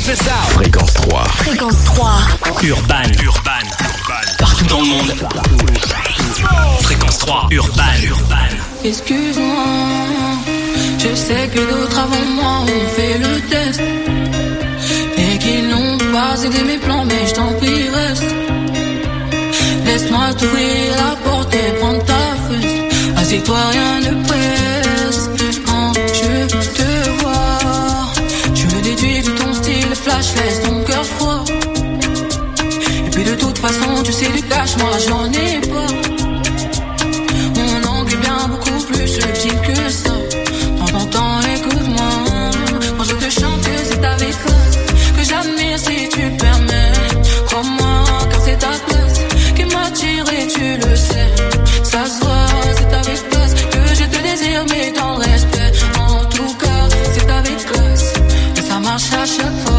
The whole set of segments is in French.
Check this out. Fréquence 3. Fréquence 3. Urban. Partout dans le monde. Fréquence 3. Urban. Excuse-moi, je sais que d'autres avant moi ont fait le test et qu'ils n'ont pas aidé mes plans, mais je t'en prie reste. Laisse-moi t'ouvrir la porte et prendre ta fesse. Assieds-toi, rien ne presse. Quand je te vois, je le déduis de ton style flash, laisse ton cœur froid. Et puis de toute façon, tu sais du cash, moi j'en ai pas. Mon angle est bien beaucoup plus subtil que ça. Dans ton temps, écoute-moi. Quand je te chante, c'est avec classe que j'admire si tu permets. Crois-moi, car c'est ta classe qui m'attire et tu le sais. Ça se voit, c'est avec classe que je te désire, mais dans le respect. En tout cas, c'est avec classe et ça marche à chaque fois.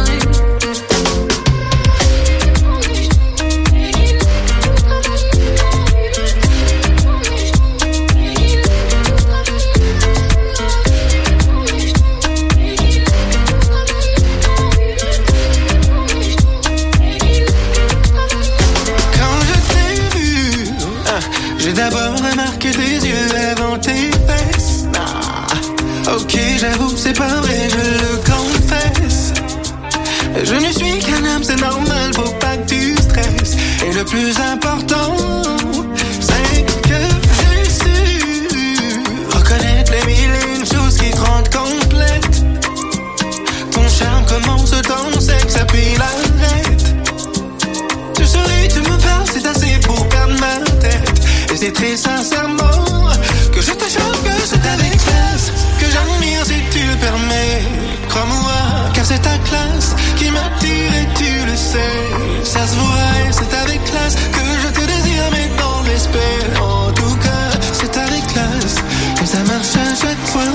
J'ai d'abord remarqué tes yeux avant tes fesses. Ok, j'avoue, c'est pas vrai, je le confesse. Je ne suis qu'un homme, c'est normal, faut pas que tu stresses. Et le plus important, c'est que j'ai su reconnaître les mille et une choses qui te rendent complète. Ton charme commence dans le sexe, puis l'arrête. Tu souris, tu me parles, c'est assez pour perdre ma tête. Et c'est très sincèrement que je te chante, que c'est avec classe que j'admire si tu le permets. Crois-moi, car c'est ta classe qui m'attire et tu le sais. Ça se voit et c'est avec classe que je te désire, mais dans le respect. En tout cas, c'est avec classe que ça marche à chaque fois.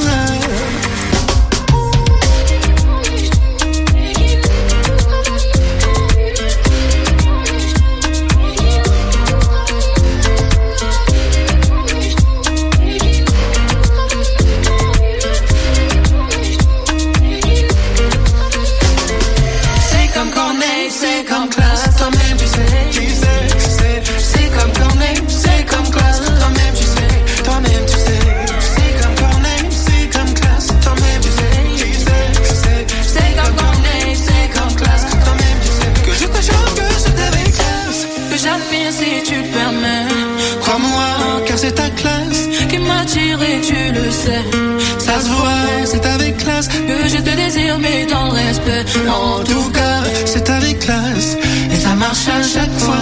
C'est comme classe, toi-même tu sais, c'est comme Corneille, c'est comme classe, toi-même tu sais, c'est comme Corneille, c'est comme classe, toi-même tu sais, c'est comme Corneille, c'est comme classe, toi-même tu sais, que je te chante, que c'est avec classe, que j'admire si tu te permets, crois-moi, car c'est ta classe qui m'attire et tu le sais, ça se voit, c'est avec classe, que je te désire mais dans le respect, en tout cas, c'est avec classe, et ça marche à chaque fois.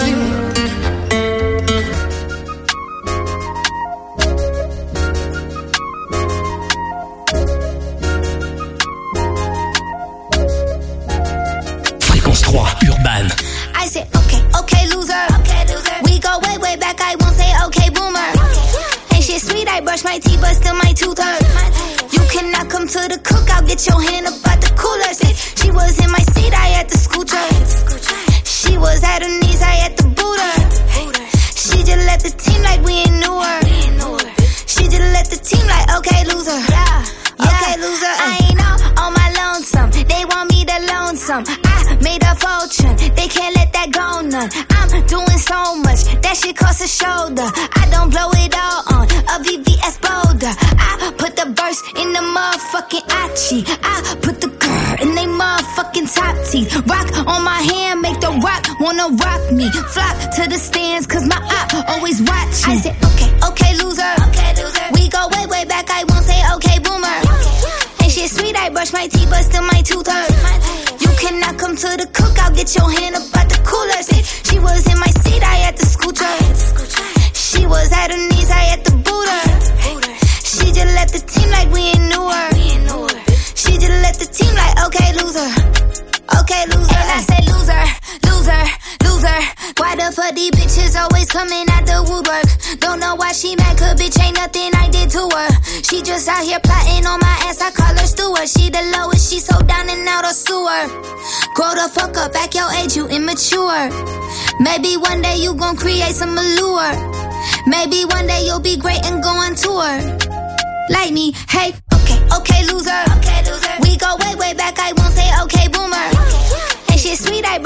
Fréquence 3, Urban. I said, okay, loser. We go way back, I won't say okay, boomer. Ain't shit sweet, I brush my teeth, but still my tooth hurt. You cannot come to the cookout, get your hand up out the cooler. She was in my seat, I had to scoot her. She was at her knees, I had to boot her. She just let the team like we ain't knew her. She just let the team like, okay, loser. Okay, loser. I ain't on my lonesome. They want me to loan some. I made a fortune. They can't let that go none. I'm doing so much. That shit costs a shoulder. I don't blow it all on a VVS Boulder. I put the verse in the motherfucking Achi. I put the girl in they motherfucking top teeth. Rock on my hand, make the rock wanna rock me. Flock to the stands, cause my eye always watching. I said, okay, loser. We go way back, I won't say okay, boomer. Ain't shit sweet, I brush my teeth, but still my tooth hurt. You cannot come to the cookout, get your hand up out the cooler. She was in my seat, I had to scoot her. She was at her knees, I had to boot her. She just let the team like we ain't knew her. She just let the team like, okay, loser. Okay, loser. And I said loser. Why the fuck these bitches always coming out the woodwork? Don't know why she mad, cause bitch ain't nothing I did to her. She just out here plotting on my ass, I call her steward. She the lowest, she so down and out of sewer. Grow the fuck up, act your age, you immature. Maybe one day you gon' create some allure. Maybe one day you'll be great and go on tour. Like me, hey, okay, loser. We go way back, I won't say okay, boomer.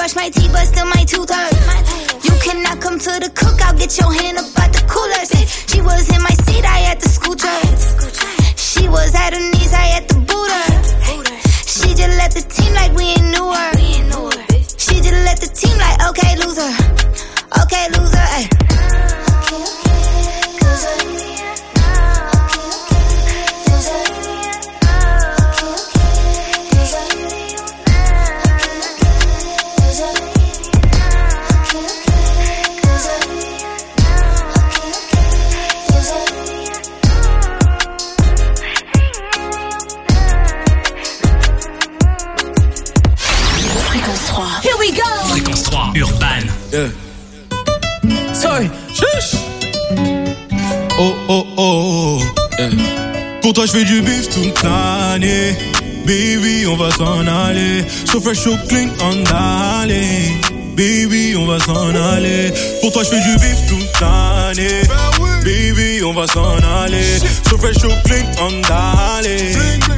brush my teeth, but still my tooth hurt. You cannot come to the cookout, get your hand up out the cooler. Say, she was in my seat, I had to scoot her. She was at her knees, I had to boot her. She just left the team like we ain't knew her. She just left the team like, okay, loser. Okay, loser, ayy. Here we go. Fréquence 3, Urban. Yeah. Sorry. Shush. Oh, oh, oh. Yeah. Pour toi, je fais du bif toute l'année. Baby, on va s'en aller. So fresh, so clean, on aller. Baby, on va s'en aller. Pour toi, je fais du bif toute l'année. Baby, on va s'en aller. So fresh, so clean, on aller.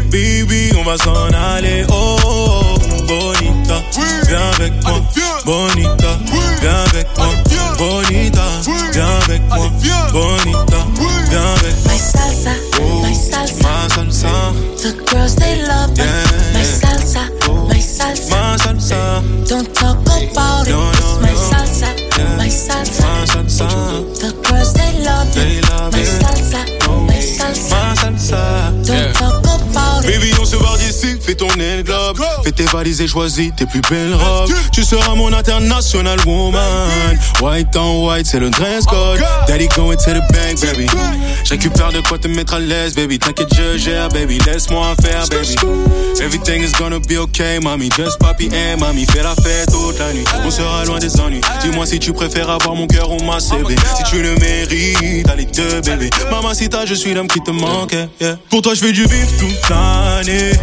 Baby, on va s'en aller. Oh, oh, bonita, viens avec moi. Bonita, viens avec moi. Bonita, viens avec moi. Bonita, viens avec moi. My salsa, my salsa, my salsa. The girls they love me. Yeah. My salsa, my salsa, my salsa. Don't talk about it. No, It's my no. salsa, Yeah. my salsa, my salsa. The girls they love me. They love my it. salsa, my salsa, My salsa. Don't Yeah. talk about it. Baby, on se barre d'ici, fais tourner le globe. Fais tes valises et choisis tes plus belles robes. Tu seras mon international woman. White on white, c'est le dress code. Daddy going to the bank, baby. Je récupère de quoi te mettre à l'aise, baby. T'inquiète, je gère, baby. Laisse-moi faire, baby. Everything is gonna be okay, mami. Just papi and mami. Fais la fête toute la nuit. On sera loin des ennuis. Dis-moi si tu préfères avoir mon cœur ou ma CV. Si tu le mérites, allez deux, bébé. Mamacita, je suis l'homme qui te manque, yeah. Pour toi, je fais du bif toute l'année.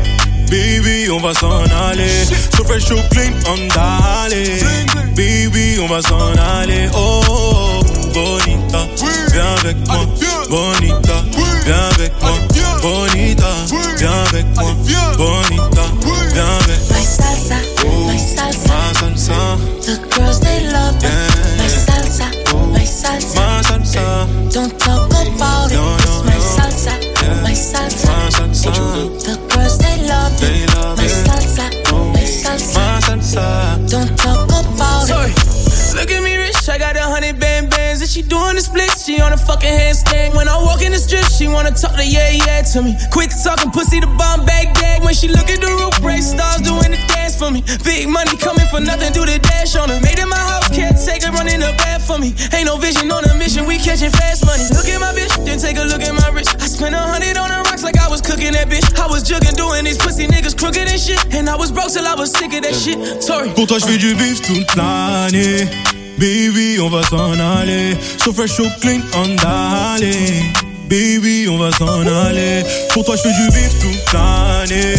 Baby, on va s'en aller. So fresh, so clean, on aller. Baby, on va s'en aller. Oh, oh, bonita, viens avec moi. Bonita, viens avec moi. Bonita, viens avec moi. Bonita, viens avec moi. My salsa, my salsa, My salsa, The girls they love me. Yeah. My salsa, my salsa, my salsa. Don't talk about it. No, no, It's my no. salsa, Yeah. my salsa, My salsa. The girls they love me. They love My it. salsa, my salsa, My salsa. Don't talk about it. Look at me rich, I got 100 bands and she doing the splits, she on a fucking handstand. When I walk in the strip, she wanna talk to yeah to me. Quit talking pussy to bomb Baghdad. When she look at the roof, race stars doing the dance for me. Big money coming for nothing, do the dash on her. Made in my house, can't take her running the bath for me. Ain't no vision on a mission, we catching fast money. Look at my bitch, then take a look at my wrist. I spent 100 on the rocks like I was cooking that bitch. I was jugging, doing these pussy niggas crooked and shit. And I was broke till I was sick of that shit. Sorry. Pour toi, je fais du bif toute l'année. Baby, on va s'en aller. So fresh, so clean, on aller. Baby, on va s'en aller. Pour toi, je fais du bif toute l'année.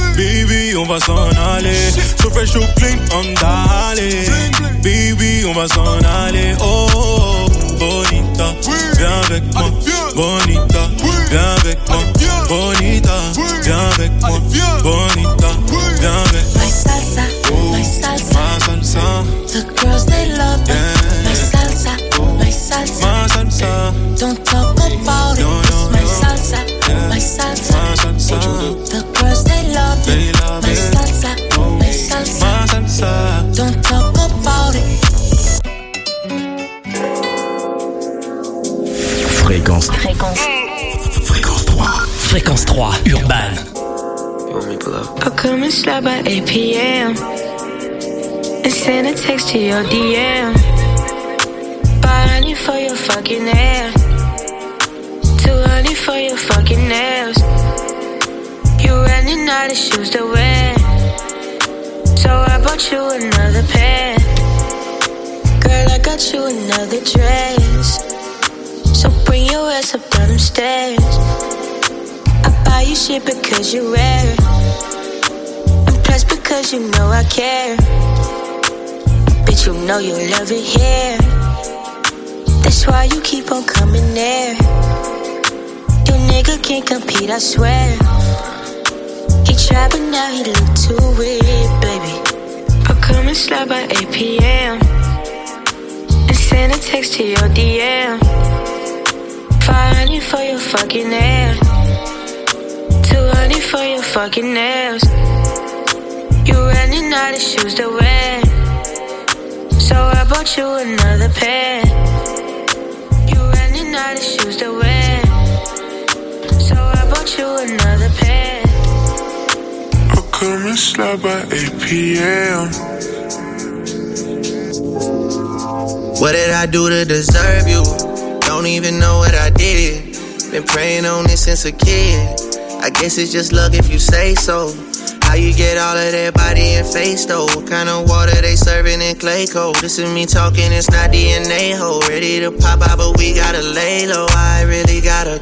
Baby, on va s'en aller. So fresh, so clean, on aller. Baby, on va s'en aller. Oh, oh, bonita, viens avec moi. Bonita, viens avec moi. Bonita, viens avec moi. Bonita, viens avec moi. My salsa, my salsa, My salsa. The girls they love me. Yeah. My salsa, my salsa, My salsa. Don't talk about it. No, no, It's my no. salsa, Yeah. my salsa, My salsa. The girls they love me. They love My it. salsa, my salsa, My salsa. Don't talk about it. Fréquence 3. Fréquence 3, Urban. I'll come and slide by 8 p.m. and send a text to your DM. Buy honey for your fucking hair, too early for your fucking nails. You running out of shoes to wear, so I bought you another pair. Girl, I got you another dress, so bring your ass up down them stairs. I buy you shit because you rare, and plus because you know I care. Bitch, you know you love it here, that's why you keep on coming there. Your nigga can't compete, I swear. He tried but now he look too weird, baby. I'll come come and slide by 8 p.m. and send a text to your DM. 500 for your fucking hair, 200 for your fucking nails. You running out of shoes to wear, so I bought you another pair. You running out of shoes to wear, so I bought you another pair. I'll come and slide by 8 p.m. What did I do to deserve you? Don't even know what I did. Been praying on this since a kid. I guess it's just luck if you say so. How you get all of that body and face though? What kind of water they serving in clay cold? This is me talking, it's not DNA ho. Ready to pop out, but we gotta lay low. I really gotta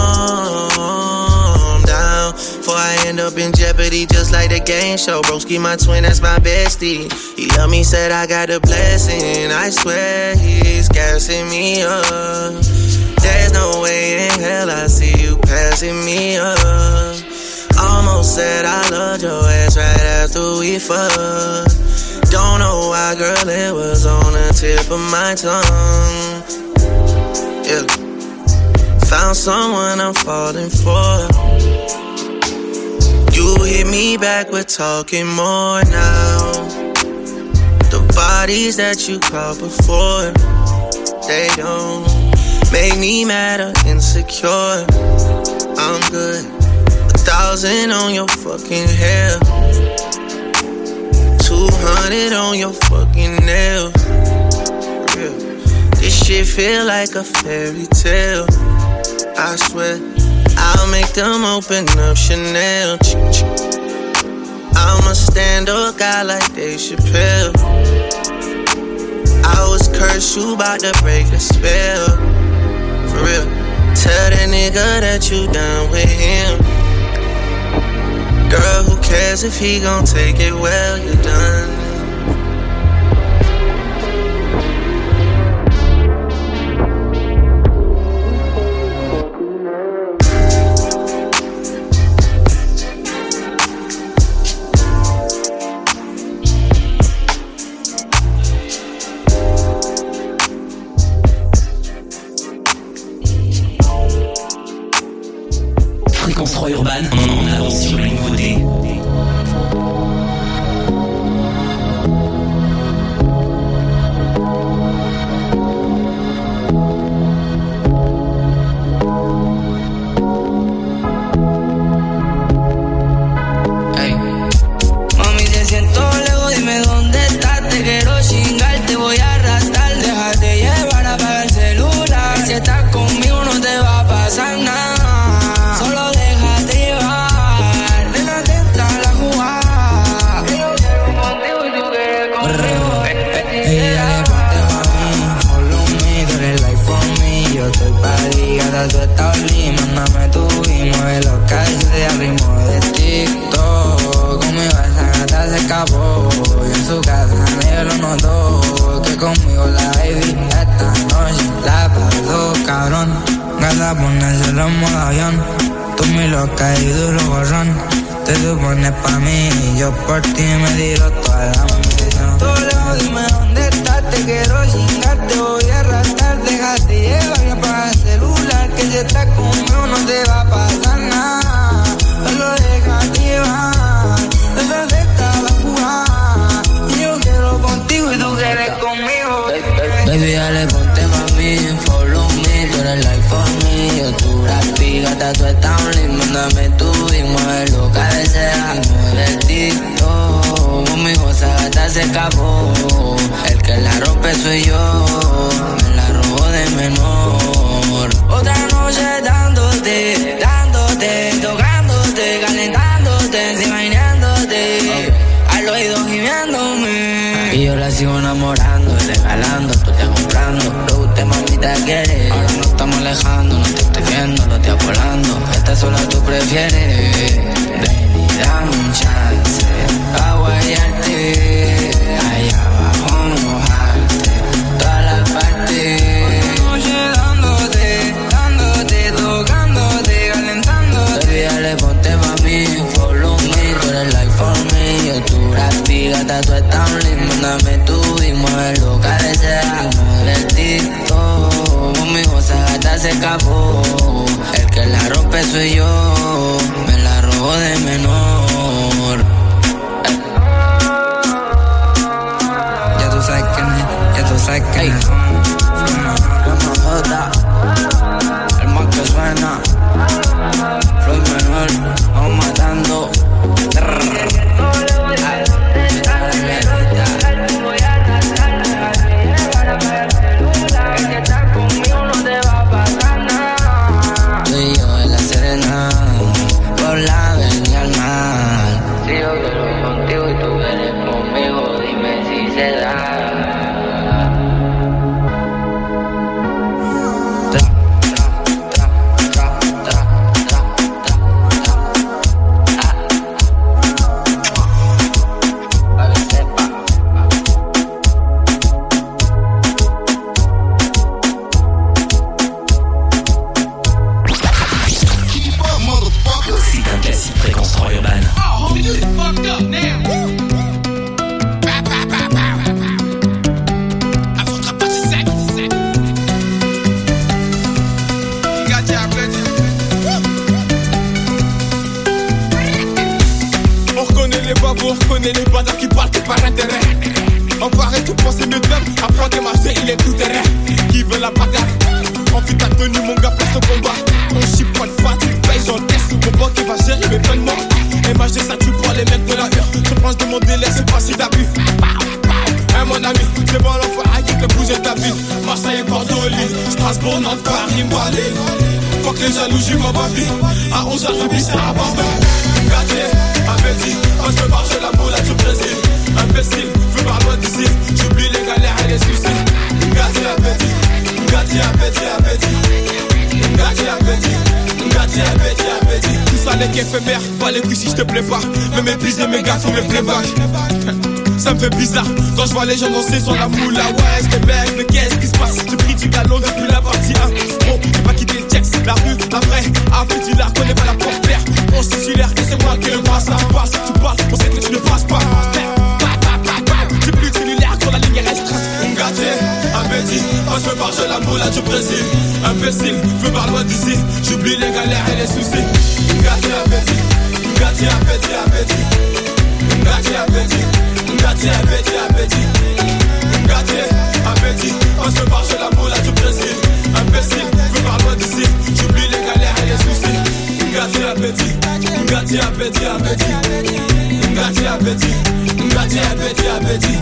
calm down before I end up in jeopardy, just like the game show. Broski, my twin, that's my bestie. He love me, said I got a blessing. I swear he's gassing me up. There's no way in hell I see you passing me up. Almost said I loved your ass right after we fucked. Don't know why, girl, it was on the tip of my tongue. Yeah. Found someone I'm falling for. You hit me back, we're talking more now. The bodies that you caught before, they don't make me mad or insecure. I'm good. 1,000 on your fucking hair, 200 on your fucking nails. Yeah. This shit feel like a fairy tale. I swear, I'll make them open up Chanel. I'm a stand-up guy like Dave Chappelle. I was cursed, you bout to break a spell. For real, tell that nigga that you done with him. Girl, who cares if he gon' take it well, you're done. Fréquence 3 Urban, on avance sur les nouveautés. Hey. Mami, te siento lejos, dime dónde estás. Te quiero chingar, te voy a arrastrar. Déjate llevar, apaga el celular. Si estás conmigo no te va a pasar nada. Solo déjate llevar, nena, tenta la jugada. Yo quiero contigo y tú quieres conmigo. Ella le ponte pa' mí, follow me, tú eres like for me. Yo estoy pa' ligada, tú estás lim. Mándame tu y mueve los calles al ritmo de TikTok. Conmigo esa gata se escapó y en su casa nadie lo notó. Que conmigo la baby esta noche la pasó cabrón. Gata ponérselo en modo avión. Tú mi loca y duro gorrón. Te supones pa' mí y yo por ti me tiro toda la munición. Todo lejos, dime dónde estás. Te quiero chingar, te voy a arrastrar. Déjate llevar y apaga el celular. Que si estás conmigo no te va a pasar nada. Solo déjate llevar, desde esta la jugada. Y yo quiero contigo y tú quieres conmigo. Baby, dale, ponte pa' mí, follow me. Tú eres like for me, yo tu rapi, gata, tú estás un lim. Mándame tú y mueve lo que desea. Y mueve el TikTok, conmigo esa gata se escapó. El que la rompe soy yo, me la robó de menor. Otra noche dándote, tocándote, calentándote, imaginándote, al oído gimiéndome. Y yo la sigo enamorando, regalando, tú te comprando. Lo usted mamita quiere, ahora no estamos alejando. No te estoy viendo, lo estoy volando. Esta sola tú prefieres. Ven y dame un chance, a guayarte, allá abajo mojarte, toda la parte. Noche dándote, tocándote, calentándote. Baby, dale, ponte pa' mí, follow me. Tú eres like for me, yo tu rapiga. gata, tú estás linda. Mándame tú y mueve lo que deseas. Divertido, conmigo esa gata se escapó. El que la rompe soy yo, me la robo de menor. Ya tú sabes quién es, ya tú sabes quién es. El más que suena, Floyd menor, vamos matando. Tú y yo en la Serena, por la avenida al mar. Si yo quiero ir contigo y tú vienes conmigo, dime si se da. On reconnaît les bâtards qui partent par intérêt. Enfoiré, tu pensais mieux d'homme. Apprends tes marchés, il est tout terrain. Qui veut la bagarre? Enfuis ta tenue, mon gars, place au combat. On chip pas de fat, tu payes, j'encaisse. Mon banque qui va gérer mes fins de mort. MHD, ça tue pour les mecs de la hure. Je pense de mon délai, c'est pas si t'as vu. Hein, mon ami, c'est bon l'enfoiré qui fait bouger ta ville. Marseille, Bordeaux, Lille, Strasbourg, Nantes, Paris, Mbalé. Faut que les jaloux jouent ma babie. À 11h, je vis ça avant de gâter. Appétit, on se marche la boule du Brésil. Imbécile, veux par loin d'ici. J'oublie les galères et les soucis. Gâté, appétit, gâté, appétit, appétit. Gâté, appétit, gâté, appétit, appétit. Tout ça n'est qu'éphémère, pas les couilles si je te plais pas. Me mépriser mes gars, faut me playback. Ça me fait bizarre quand je vois les gens danser sur la moula. Ouais, c'est bête, mais qu'est-ce qui se passe? J'ai pris du galon depuis la partie 1. Bon, j'ai pas quitté le checks, la rue, la vraie. Après, tu la reconnais pas la porte-père. On se titulaire et c'est moi qui le passe. Ça passe, tu parles, on sait que tu ne passes pas. J'ai plus de cellulaire quand la ligne est restreinte. Gâté, appétit, quand je me marche la moula du Brésil. Imbécile, veux par loin d'ici. J'oublie les galères et les soucis. Gâté, appétit, gâté, appétit, appétit. Gâté, appétit. Gâté, appétit, appétit. Gâté, appétit. On se marche la moula du Brésil. Imbécile, veux par loin d'ici. J'oublie les galères et les soucis. Gâté, appétit. Gâté, appétit, appétit. Gâté, appétit. Gâté, appétit, appétit.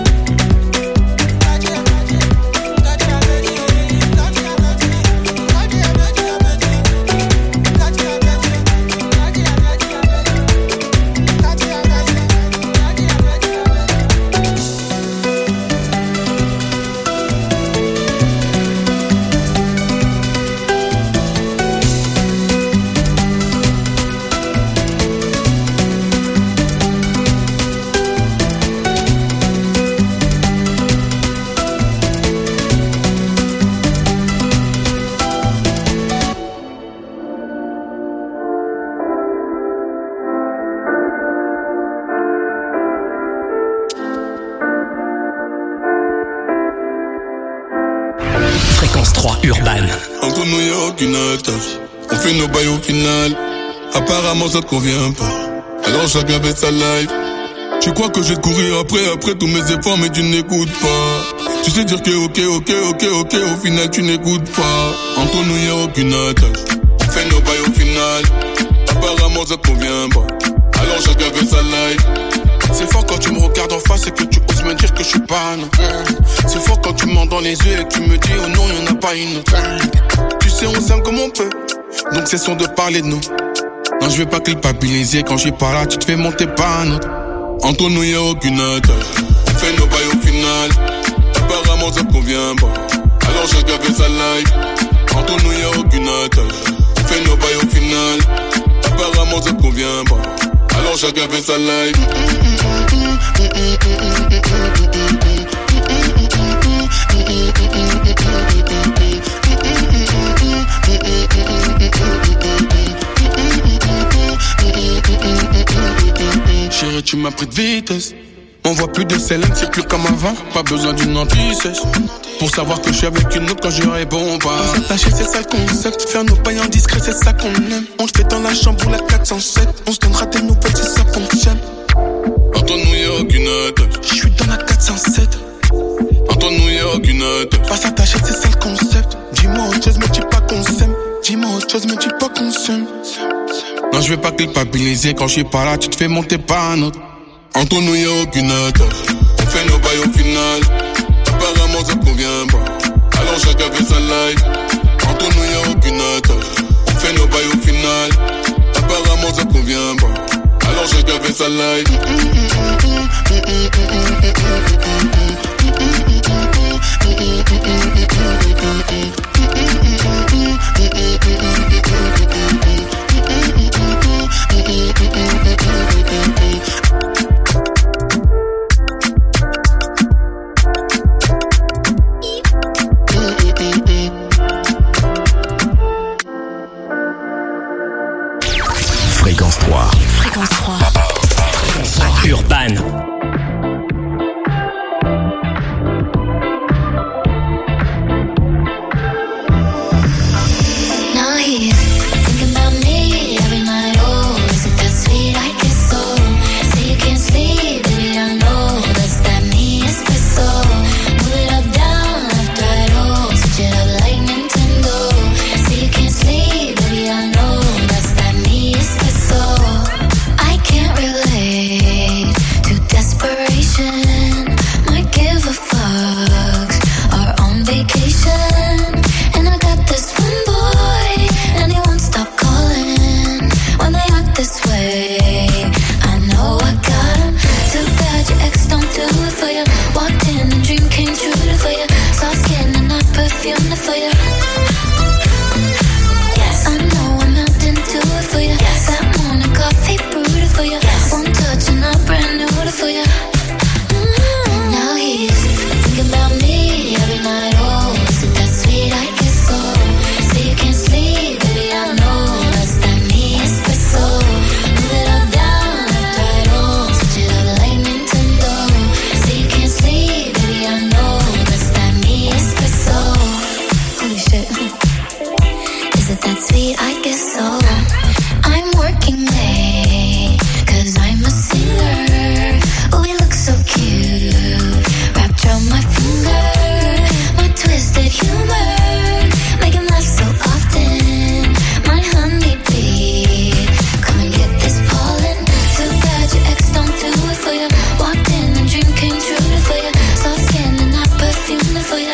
Entre nous y'a aucune attache. On fait nos bails au final. Apparemment ça te convient pas. Alors chacun fait sa life. Tu crois que je vais courir après tous mes efforts, mais tu n'écoutes pas. Tu sais dire que ok, au final tu n'écoutes pas. Entre nous y'a aucune attache. On fait nos bails au final. Apparemment ça te convient pas. Alors chacun fait sa life. C'est fort quand tu me regardes en face et que tu oses me dire que je suis pas non. C'est fort quand tu me mens dans les yeux et que tu me dis oh non y'en a pas une autre. Tu sais on s'aime comme on peut, donc cessons de parler de nous. Non je vais pas culpabiliser quand je suis pas là, tu te fais monter pas non. Entre nous y'a aucune attache. On fait nos bails au final. Apparemment ça te convient pas. Alors chacun fait sa life. Entre nous y'a aucune attache. On fait nos bails au final. Apparemment ça te convient pas. Alors chacun fait sa life. Chérie, tu m'as pris de vitesse. On voit plus de Célène, c'est plus comme avant. Pas besoin d'une anti-sèche pour savoir que je suis avec une autre quand je réponds pas. S'attacher, c'est ça le concept. Faire nos pailles en discret, c'est ça qu'on aime. On le fait dans la chambre ou la 407. On se donnera des nouvelles si ça fonctionne. Entre nous, y'a aucune attache. Je suis dans la 407. Entre nous, y'a aucune attache. Pas s'attacher, c'est ça le concept. Dis-moi autre chose, mais dis pas qu'on s'aime. Dis-moi autre chose, mais dis pas qu'on s'aime. Non, je vais pas culpabiliser. Quand je suis pas là, tu te fais monter par un autre. Entre nous, y'a aucune attache. On fait nos bails au final. Apparemment, ça convient pas. Alors chacun fait sa life. Entre nous, y'a aucune attache. On fait nos bails au final. Apparemment, ça convient pas. Alors chacun fait sa life. Fréquence 3. Fréquence 3. Urban. Now he's thinking about me every night. Oh, is it that sweet? I guess so. Say you can't sleep, baby, I know that's that me espresso. Move it up, down, left, right, oh, switch it up like Nintendo. Say you can't sleep, baby, I know that's that me espresso. I can't relate to desperation. Might give a fuck. Are on vacation, and I got this one boy, and he won't stop calling. When they act this way, I know I got him. Too bad your ex don't do it for you. Walked in, the dream came true for you. Soft skin and I perfumed it for you. Yes, I know I'm out to do it for you. Yes, that morning coffee brewed it for you. Yes, one touch and I brand new it for you. Now he's thinking about me every night. Oh, is it that sweet? I guess so. Say you can't sleep, baby, I know that's that me espresso. Move it up, down, left, right, oh, switch it up like Nintendo. Say you can't sleep, baby, I know that's that me espresso. Holy shit. Is it that sweet? I guess so. I'm working late, 'cause I'm a singer. Oh, we look so cute, wrapped around my finger. My twisted humor, make him laugh so often. My honeybee, come and get this pollen. Too bad your ex don't do it for you. Walked in, a dream came true for you. Soft skin and I perfumed it for you.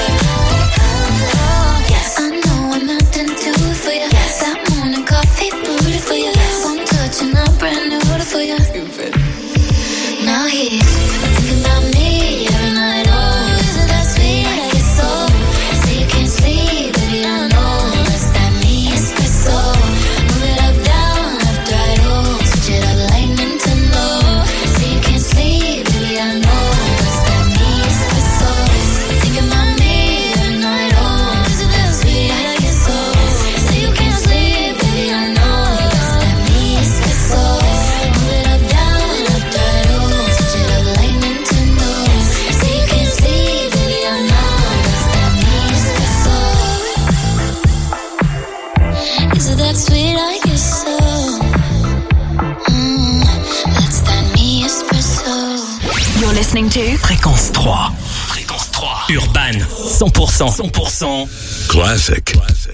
Yes, I know I'm out to do it for you. Yes, that morning coffee brewed it for you. One touch and I brand new it for you. Stupid. Now he's thinking about me every night. Oh, is it that sweet? I guess so. Say you can't sleep, baby, I know that's that me espresso. Move it up, down, left, right, oh, switch it up like Nintendo. Say you can't sleep, baby, I know that's that me espresso. Thinking about me every night. Oh, is it that sweet? I guess so. Say you can't sleep, baby, I know that's that me espresso. Move it up, down, left, right, oh, switch it up like Nintendo. Say you can't sleep, baby, I know that's that me espresso. Is it that sweet? I guess so. That's that me espresso. You're listening to Fréquence 3. Fréquence 3. Urban. 100%. 100%. Classic.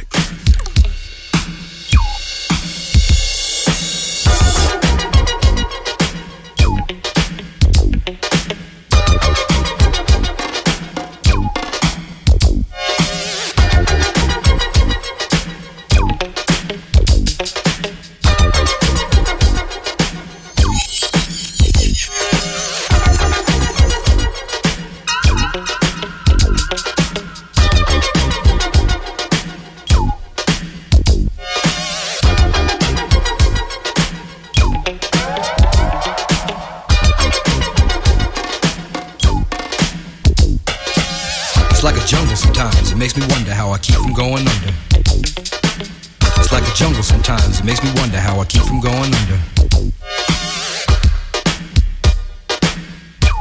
It's like a jungle sometimes, it makes me wonder how I keep from going under. It's like a jungle sometimes, it makes me wonder how I keep from going under.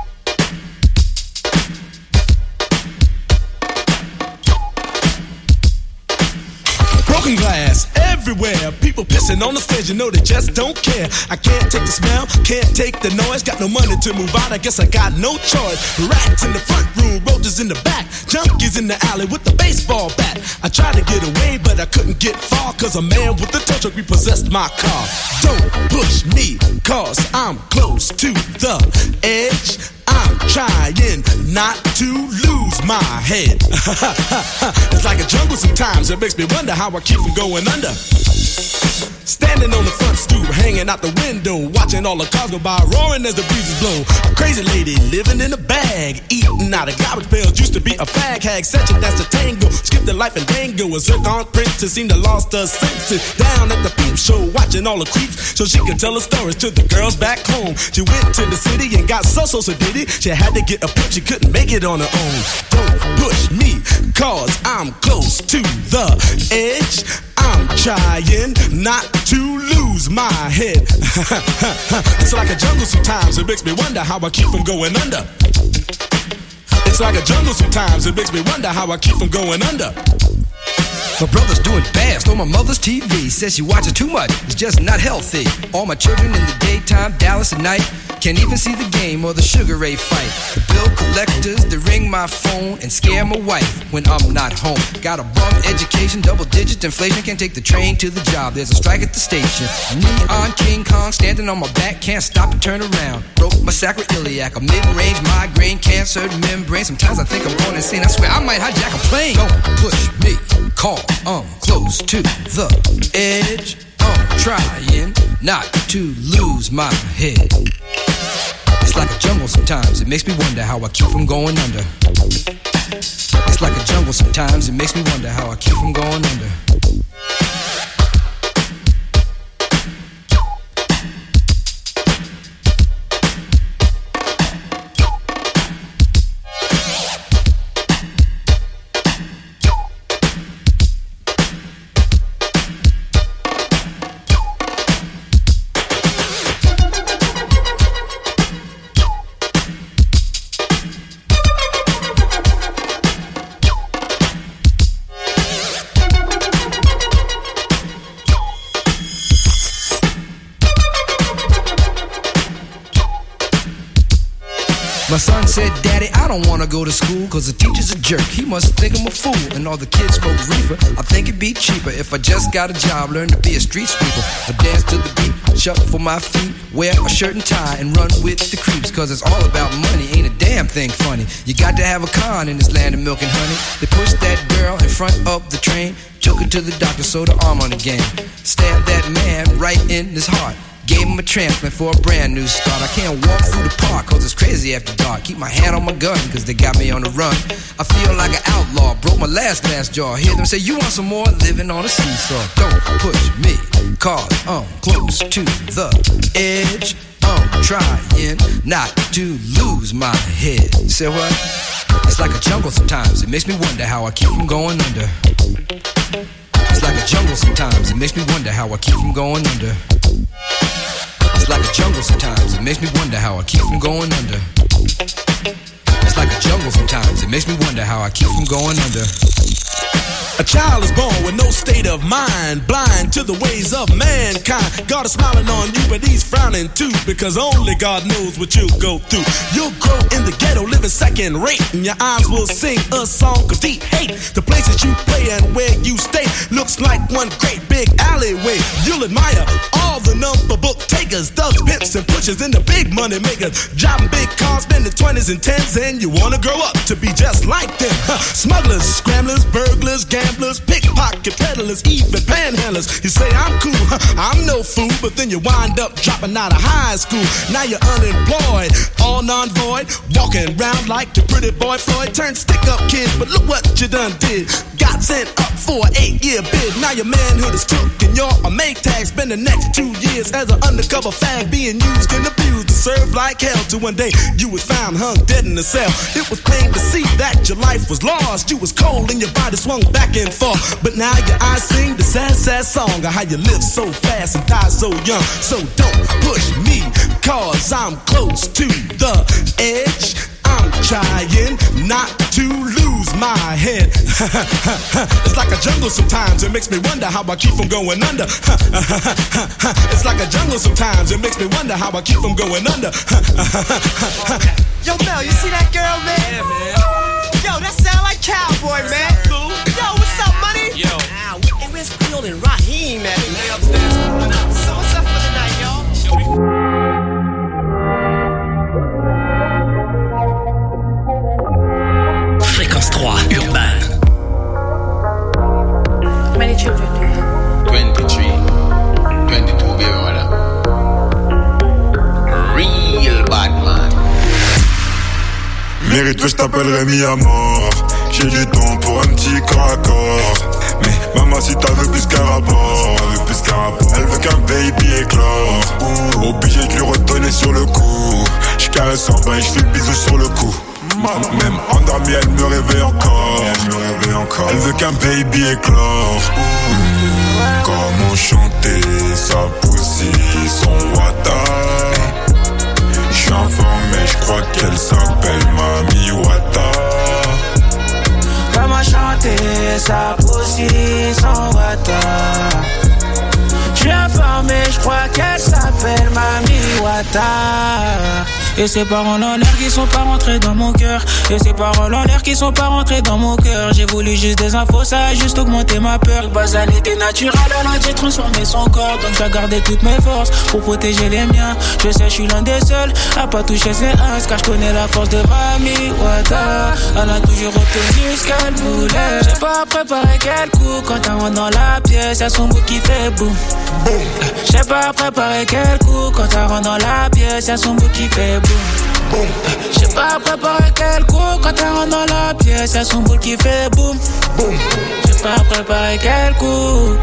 dancing on the stage, you know they just don't care. I can't take the smell, can't take the noise. Got no money to move out, I guess I got no choice. Rats in the front room, roaches in the back, junkies in the alley with the baseball bat. I tried to get away, but I couldn't get far, cause a man with a tow truck repossessed my car. Don't push me, cause I'm close to the edge. I'm trying not to lose my head. It's like a jungle sometimes, it makes me wonder how I keep from going under. Standing on the front stoop, hanging out the window, watching all the cars go by, roaring as the breezes blow. A crazy lady living in a bag, eating out of garbage pails, used to be a fag hag, such a that's a tango. Skipped the life and dango, a zircon princess seemed to lost her senses. Down at the peep show, watching all the creeps, so she could tell her stories to the girls back home. She went to the city and got so did it. She had to get a pimp, she couldn't make it on her own. Don't push me, cause I'm close to the edge. I'm trying not to lose my head. It's like a jungle sometimes, it makes me wonder how I keep from going under. It's like a jungle sometimes, it makes me wonder how I keep from going under. My brother's doing fast on my mother's TV. Says she watches too much, it's just not healthy. All my children in the daytime, Dallas at night. Can't even see the game or the Sugar Ray fight. The bill collectors, they ring my phone and scare my wife when I'm not home. Got a bum education, double-digit inflation. Can't take the train to the job, there's a strike at the station. Neon King Kong standing on my back, can't stop to turn around. Broke my sacroiliac, a mid-range migraine, cancer membrane. Sometimes I think I'm going insane, I swear I might hijack a plane. Don't push me, call, I'm close to the edge. I'm trying not to lose my head. It's like a jungle sometimes, it makes me wonder how I keep from going under. It's like a jungle sometimes, it makes me wonder how I keep from going under. My son said, Daddy, I don't wanna go to school, cause the teacher's a jerk, he must think I'm a fool. And all the kids smoke reefer, I think it'd be cheaper if I just got a job, learn to be a street sweeper. I dance to the beat, shuffle my feet, wear a shirt and tie, and run with the creeps. Cause it's all about money, ain't a damn thing funny. You got to have a con in this land of milk and honey. They pushed that girl in front of the train, took her to the doctor, sewed her arm on again. Stabbed that man right in his heart, gave him a transplant for a brand new start. I can't walk through the park cause it's crazy after dark. Keep my hand on my gun cause they got me on the run. I feel like an outlaw, broke my last glass jaw. Hear them say, you want some more? Living on a seesaw. Don't push me cause I'm close to the edge. I'm trying not to lose my head. Say what? It's like a jungle sometimes, it makes me wonder how I keep from going under. It's like a jungle sometimes, it makes me wonder how I keep from going under. It's like a jungle sometimes, it makes me wonder how I keep from going under. It's like a jungle sometimes, it makes me wonder how I keep from going under. A child is born with no state of mind, blind to the ways of mankind. God is smiling on you, but he's frowning too, because only God knows what you'll go through. You'll grow in the ghetto, living second rate, and your eyes will sing a song of deep hate. The places you play and where you stay looks like one great big alleyway. You'll admire all the number book takers, thugs, pimps, and pushers, and the big money makers, driving big cars, spending 20s and 10s, and you wanna grow up to be just like them. Smugglers, scramblers, burglars, gamblers, pickpocket peddlers, even panhandlers. You say I'm cool, I'm no fool, but then you wind up dropping out of high school. Now you're unemployed, all non-void, walking around like the pretty boy Floyd. Turned stick-up kid, but look what you done did. Got sent up for an 8-year bid. Now your manhood is took and you're a make-tag. Spend the next 2 years as an undercover fag, being used and abused to serve like hell. Till one day you was found hung dead in a cell. It was plain to see that your life was lost. You was cold and your body swung back and forth. But now your eyes sing the sad, sad song of how you live so fast and die so young. So don't push me, cause I'm close to the edge. I'm trying not to lose my head. It's like a jungle sometimes, it makes me wonder how I keep from going under. It's like a jungle sometimes, it makes me wonder how I keep from going under. Yo, Mel, you see that girl, man? Yeah, man. Yo, that sound like Cowboy, man. Cool. Yo, what's up, money? Yo. Hey, where's Creole and Raheem at? So what's up for the night, y'all? Fréquence 3, Urban. How many children do you have? 23. 22, baby mother. Real bad man. Mérite, je t'appellerai mi à mort. J'ai du temps pour un petit corps à corps. Mais maman, si t'as veux plus qu'un rapport, elle veut qu'un baby éclore. Obligé de lui redonner sur le coup. J'caresse en bas et j'fais le bisou sur le cou. Même endormie, elle me réveille encore. Elle veut qu'un baby éclore. Comment chanter sa poussie, son wata. J'suis informé, j'crois qu'elle s'appelle Mami Wata. Comment chanter sa poussie, son wata. J'suis informé, j'crois qu'elle s'appelle Mami Wata. Et ces paroles en l'air qui sont pas rentrées dans mon cœur. Et ces paroles en l'air qui sont pas rentrées dans mon cœur. J'ai voulu juste des infos, ça a juste augmenté ma peur. Base elle était naturelle, elle a dû transformer son corps. Donc j'ai gardé toutes mes forces pour protéger les miens. Je sais, je suis l'un des seuls à pas toucher ses as, car je connais la force de Mami Wata. Elle a toujours obtenu ce qu'elle voulait. J'ai pas préparé quel coup quand elle rentre dans la pièce. Y'a son bout qui fait boum. J'ai pas préparé quel coup quand elle rentre dans la pièce. Y'a son bout qui fait boum. J'ai pas préparé quel coup quand elle rentre dans la pièce. Y'a son boule qui fait boum. J'ai pas préparé quel coup.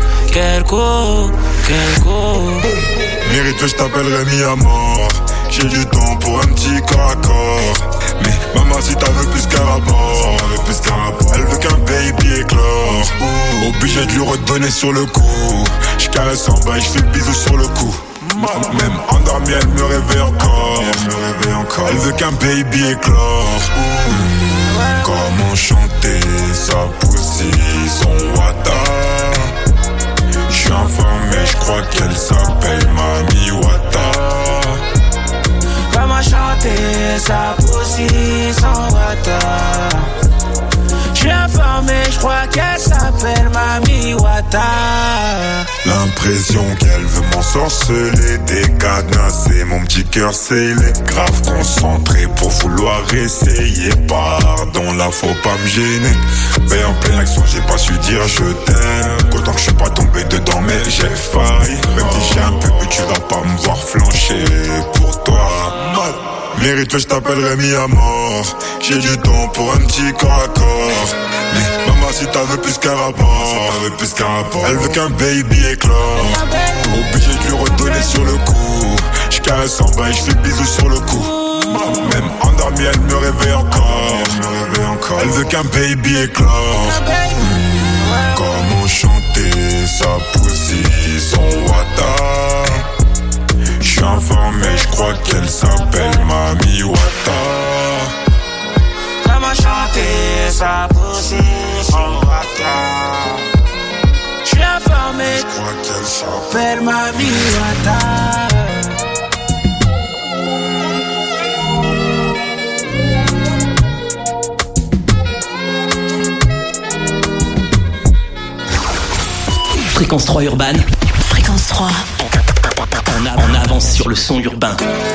Mérite, je t'appellerai mi à mort. J'ai du temps pour un petit corps à corps. Mais maman, si t'as veux plus qu'un rapport, elle veut qu'un baby éclore. Obligé de lui redonner sur le coup. J'caresse en bas et j'fais le bisou sur le cou. Même endormie, elle me réveille encore. Elle veut qu'un baby éclore. Comment chanter sa poussie, son wata. J'suis informé, j'crois qu'elle s'appelle Mami Wata. Comment chanter sa poussie, son wata. J'suis informé, j'crois qu'elle s'appelle Mami Wata. L'impression qu'elle veut m'ensorceler, décadenasser mon petit cœur scellé. Grave concentré pour vouloir essayer. Pardon, là faut pas me gêner. Mais en pleine action, j'ai pas su dire je t'aime. Qu'autant que je suis pas tombé dedans, mais j'ai failli. Même si j'ai un peu bu, tu vas pas me voir flancher pour toi. Mérite, je t'appellerai mi à mort. J'ai du temps pour un petit corps à corps. Mais maman, si t'as veux plus qu'un rapport, elle veut qu'un baby éclore. Obligé de lui redonner sur le coup. J'caresse en bas et j'fais le bisou sur le cou. Même endormie, elle me réveille encore. Elle veut qu'un baby éclore. Comment chanter sa poussie, son wata. J'suis informé, j'crois qu'elle s'appelle Mami Wata. Comment chanter sa poussie, son wata. J'suis informé, j'crois qu'elle s'appelle Mami Wata. Fréquence 3 Urban. Fréquence 3. On avance sur le son urbain.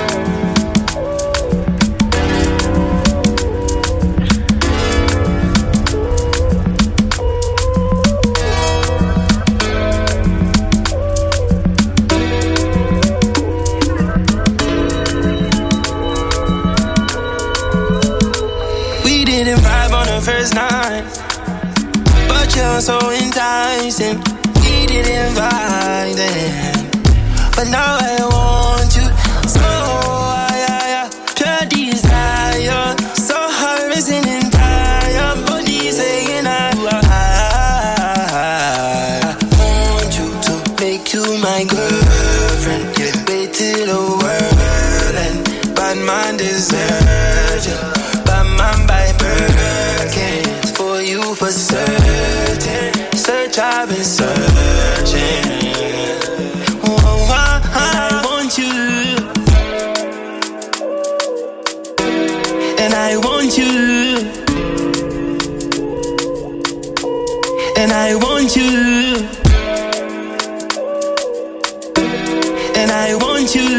We didn't vibe on the first night, but you're so enticing. We didn't vibe then, but now I want you. So pure desire, so hard risen entire body saying I want you to make you my girlfriend. Give way to the world and bad man deserves you. Bad man by birth, for you you for certain. Search, I've been searching. Oh, I want you. And I want you. And I want you. And I want you.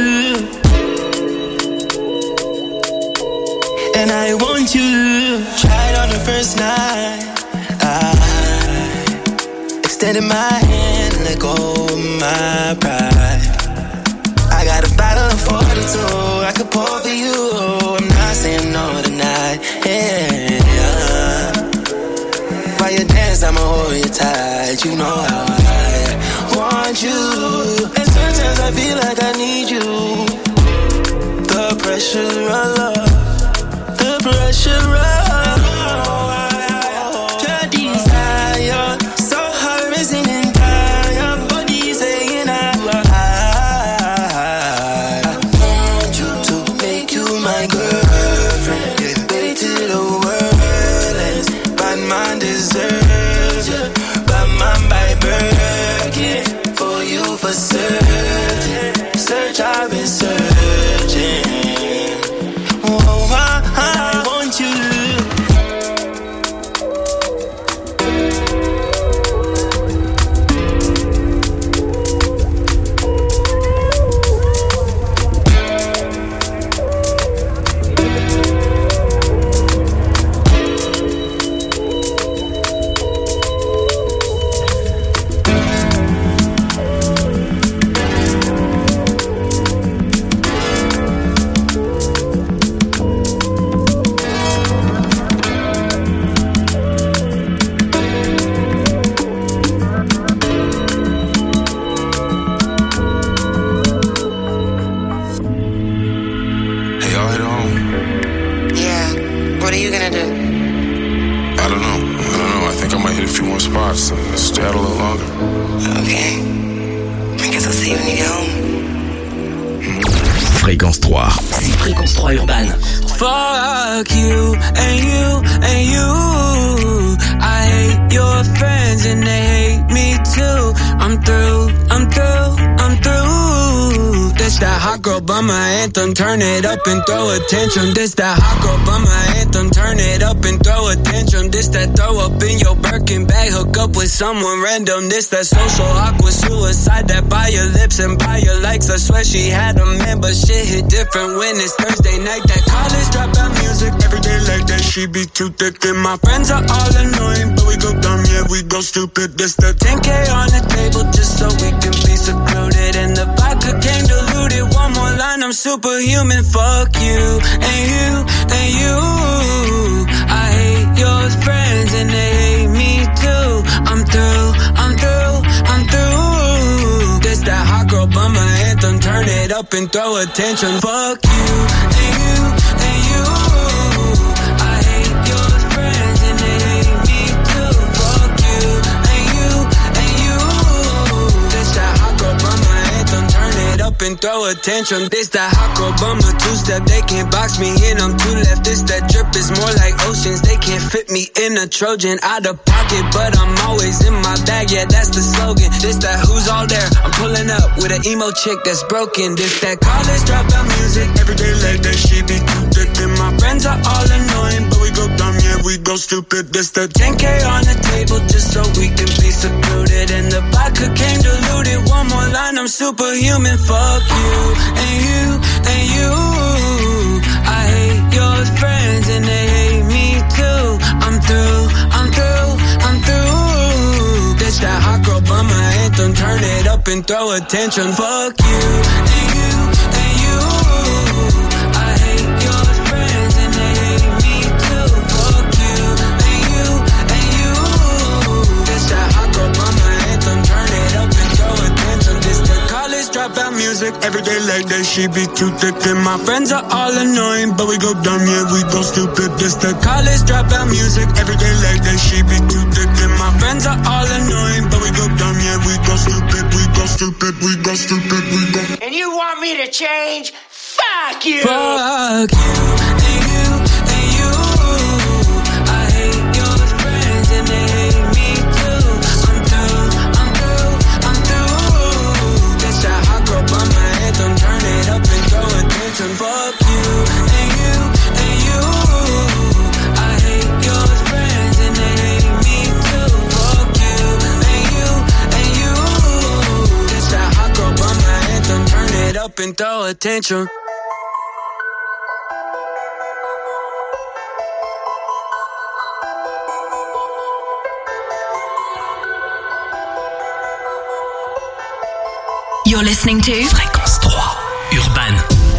And I want you. Tried on the first night. I extended my hand and let go of my pride. I got a bottle of 42 I could pour for you. I'm not saying no tonight. Yeah. While you dance, I'ma hold you tight. You know how I want you. And sometimes I feel like I need you. The pressure of love. The pressure of the desire. So hard risen entire body saying I want you to make you my girlfriend. Baby to the world ends. Bad man deserves you. Bad man by birth. Yeah. For you for certain. Search, I've been searching. Oh, I want you. Stay out a little longer. Okay. I guess I'll see you when you get home. Fréquence 3. C'est Fréquence 3 Urban. Fuck you and you and you. I hate your friends and they hate me too. I'm through, I'm through, I'm through. This that hot girl bummer anthem, turn it up and throw attention. This that hot girl bummer anthem, turn it up and throw attention. This that throw up in your Birkin bag, hook up with someone random. This that social awkward suicide that buy your lips and buy your likes. I swear she had a man, but shit hit different when it's Thursday night. That college dropout music every day like that. She be too thick and my friends are all annoying, but we go dumb, yeah, we go stupid. This the 10K on the table just so we can be secluded. And the vodka came diluted. One more line, I'm superhuman. Fuck you and you and you. I hate your friends and they hate me too. I'm through, I'm through, I'm through. This that hot girl bummer anthem, turn it up and throw attention. Fuck you and you and you. I hate your friends and they hate me too. Fuck you and you and you. This that hot girl bummer anthem, turn it up and throw attention. This that hot girl bummer two-step, they can't box me in, I'm too left. This that drip is more like oceans, they can't fit me in a Trojan. Out of pocket, but I'm always in my bag, yeah, that's the slogan. This that who's all there, I'm pulling up with an emo chick that's broken. This that college dropout music, every day like that. She be too thick and my friends are all annoying, but we go dumb, yeah, we go stupid. This the 10K on the table just so we can be secluded. And the vodka came diluted. One more line, I'm superhuman. Fuck you and you and you. I hate your friends and they hate me too. I'm through, I'm through, I'm through. This that hot girl bummer anthem, turn it up and throw attention. Fuck you and you and you. I hate your friends and they hate me too. Fuck you and you and you. This that hot girl bummer anthem, turn it up and throw attention. This the college dropout music, every day like that. She be too thick and my friends are all annoying, but we go dumb, yeah, we go stupid. This the college dropout music, every day like that. She be too thick and my friends are all annoying, but we go dumb, yeah, we go stupid, we go stupid, we go stupid, we go. And you want me to change? Fuck you! Fuck you and you and you. I hate your friends and Fuck you and you and you. I hate your friends and they hate me too. Fuck you and you and you. It's that hot girl by my anthem. Turn it up and throw attention. You're listening to Fréquence 3 Urban.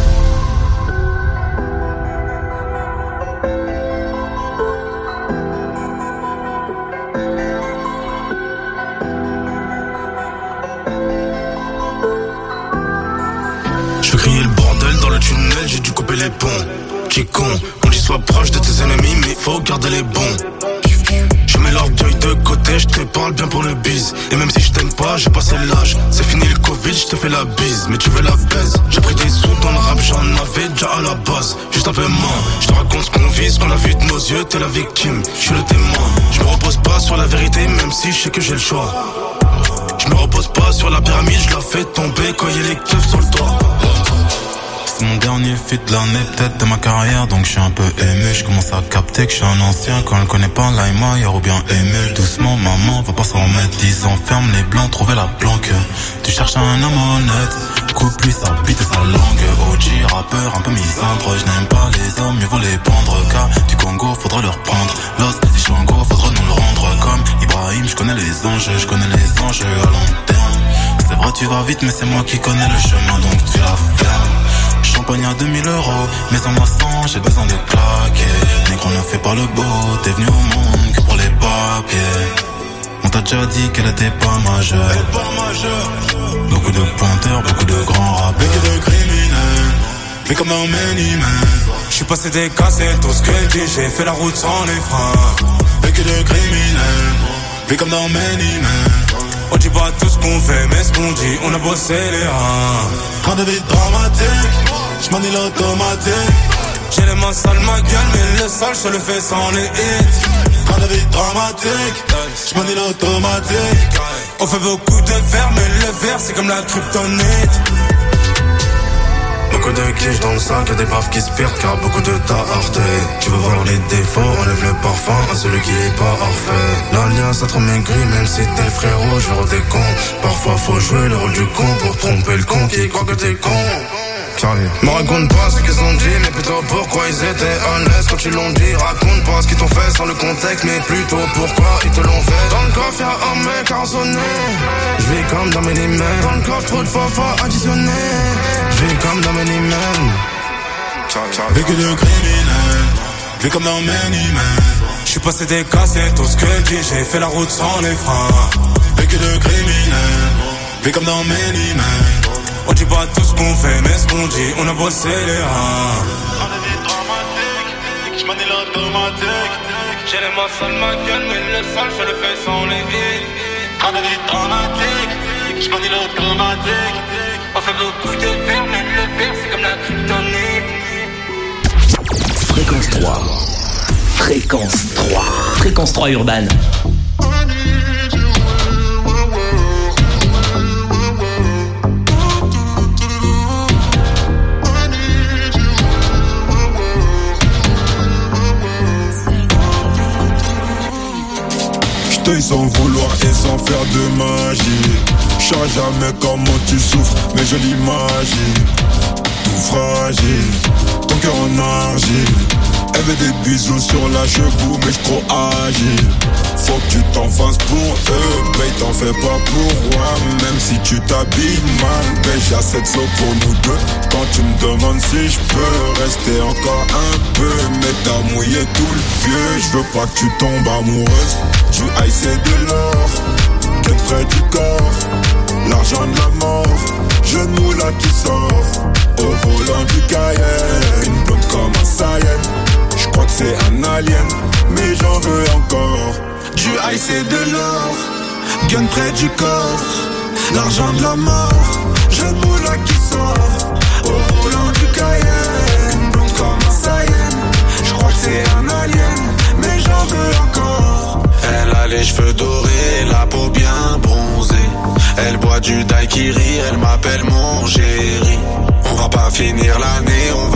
Je veux crier le bordel dans le tunnel, j'ai dû couper les ponts. T'es con, on dit sois proche de tes ennemis, mais faut garder les bons. Je mets l'orgueil de côté, je te parle bien pour le bise. Et même si je t'aime pas, j'ai passé l'âge. C'est fini le Covid, je te fais la bise. Mais tu veux la baise. J'ai pris des sous dans le rap, j'en avais déjà à la base. Juste un peu moins, je te raconte ce qu'on vit, ce qu'on a vu de nos yeux, t'es la victime, je suis le témoin. Je me repose pas sur la vérité, même si je sais que j'ai le choix. Je me repose pas sur la pyramide, je la fais tomber quand y'a les keufs sur le toit. C'est mon dernier feat de l'année, peut-être de ma carrière, donc je suis un peu ému. Je commence à capter que je suis un ancien. Quand elle connaît pas LimeWire ou bien Emule. Doucement maman, va pas s'en remettre. 10 ans, ferme les blancs, trouver la planque. Tu cherches un homme honnête, coupe lui sa bite et sa langue. OG, rappeur, un peu misandre. Je n'aime pas les hommes, mieux vaut les pendre. Car du Congo, faudra leur prendre. Lost, des Shango, faudra nous le rendre. Comme Ibrahim, je connais les enjeux, je connais les enjeux à long terme. C'est vrai, tu vas vite, mais c'est moi qui connais le chemin, donc tu la fermes. Champagne à 2000 €, mais en moi 100, j'ai besoin de claquer. Négro ne fait pas le beau, t'es venu au monde que pour les papiers. On t'a déjà dit qu'elle était pas majeure. Beaucoup de pointeurs, beaucoup de grands rappeurs. Beaucoup de criminels, mais comme dans Many Men. J'suis passé des cassettes au skate, j'ai fait la route sans les freins. Beaucoup de criminels, mais comme dans Many Men. On dit pas tout ce qu'on fait, mais ce qu'on dit, on a bossé les reins. Train de vie dramatique, j'manie l'automatique. J'ai les mains sales, ma gueule, mais le sale, je le fais sans les hits. Train de vie dramatique, j'manie l'automatique. On fait beaucoup de verre, mais le verre, c'est comme la kryptonite. Beaucoup de clichés dans le sac, y'a des baffes qui se perdent car beaucoup de tarté. Tu veux voir les défauts, enlève le parfum à celui qui est pas parfait. L'alliance a trop maigri, même si t'es le frérot, je veux des cons. Parfois faut jouer le rôle du con pour tromper le con qui croit que t'es con. Me raconte pas ce qu'ils ont dit, mais plutôt pourquoi ils étaient honest quand ils l'ont dit. Raconte pas ce qu'ils t'ont fait sans le contexte, mais plutôt pourquoi ils te l'ont fait. Dans le coffre y'a un mec arraisonné, j'vis comme dans Many Men. Dans le coffre trop de fois additionné, j'vis comme dans Many Men. Vécu de criminel, vis comme dans Many Men. J'suis passé des cassettes au skate, j'ai fait la route sans les freins. Vécu de criminel, vis comme dans Many Men. On dit pas tout ce qu'on fait, mais ce qu'on dit, on a bossé les reins. On est des dramatiques, j'manie l'automatique. J'ai les mains sales, ma gueule, mais le sale, je le fais sans les hits. On est des dramatiques, j'manie l'automatique. On fait beaucoup de verre, mais le verre, c'est comme la kryptonite. Fréquence 3. Fréquence 3. Fréquence 3 Urban. J't'aille sans vouloir et sans faire de magie. J'sais jamais comment tu souffres, mais je l'imagine. Tout fragile, ton cœur en argile. Elle veut des bisous sur la cheveux, mais j't'tro agile. Faut que tu t'en fasses pour eux, mais t'en fais pas pour moi. Même si tu t'habilles mal, mais j'ai assez de flow pour nous deux. Quand tu me demandes si j'peux rester encore un peu, mais t'as mouillé tout le vieux. J'veux pas que tu tombes amoureuse du ice et de l'or, qui est près du corps. L'argent de la mort, je moula qui sort au volant du Cayenne. Une blonde comme un Saiyan, j'crois que c'est un alien, mais j'en veux encore. Du ice et de l'or, gun près du corps. L'argent de la mort, je moula qui sort au volant du Cayenne. Une blonde comme un Saiyan, j'crois que c'est un alien, mais j'en veux encore. Elle a les cheveux dorés, la peau bien bronzée. Elle boit du daiquiri, elle m'appelle mon chéri. On va pas finir l'année, on